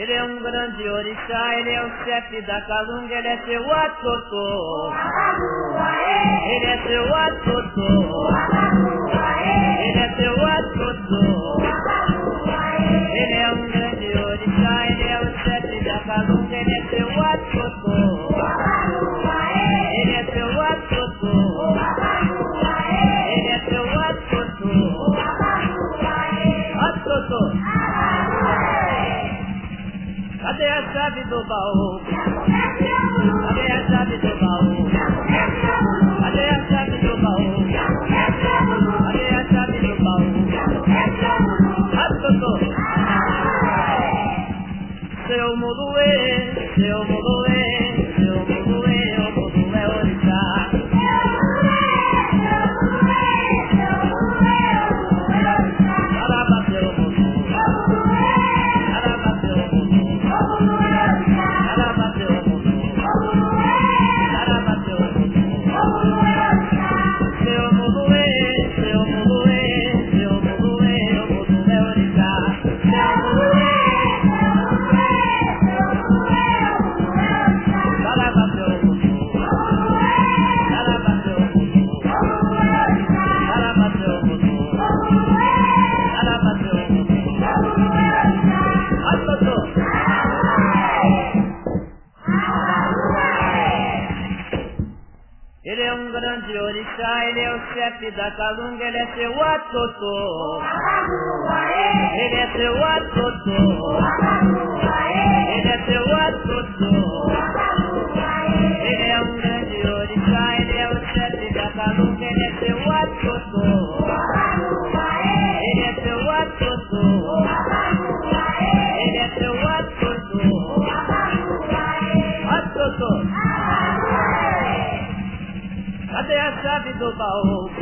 Ele é um grande orixá, ele é o chefe da calunga, ele é seu atotô. Ele é seu atotô. Ele é seu atotô. Ele é um grande orixá, ele é o chefe da calunga, ele é seu atotô. Ele é seu atotô. Ele é seu atotô. Atotô. Cadê a chave do baú? Cadê a chave do baú? Cadê a chave do baú? Cadê a chave do baú? Atotô. Seu muduê, seu muduê, seu muduê, o muduê é orixá. Caraba seu mudu, caraba seu mudu, caraba seu mudu, caraba seu mudu. Seu muduê, seu muduê, seu muduê, o muduê é orixá. Seu muduê. Ele é um grande orixá, ele é o chefe da calunga, ele é seu atotô. Ele é seu atotô. Ele é seu atotô. Ele é um grande orixá, ele é o chefe da calunga, ele é seu atotô. Ele é seu atotô. Ele é seu atotô. Atotô. Cadê a chave do baú?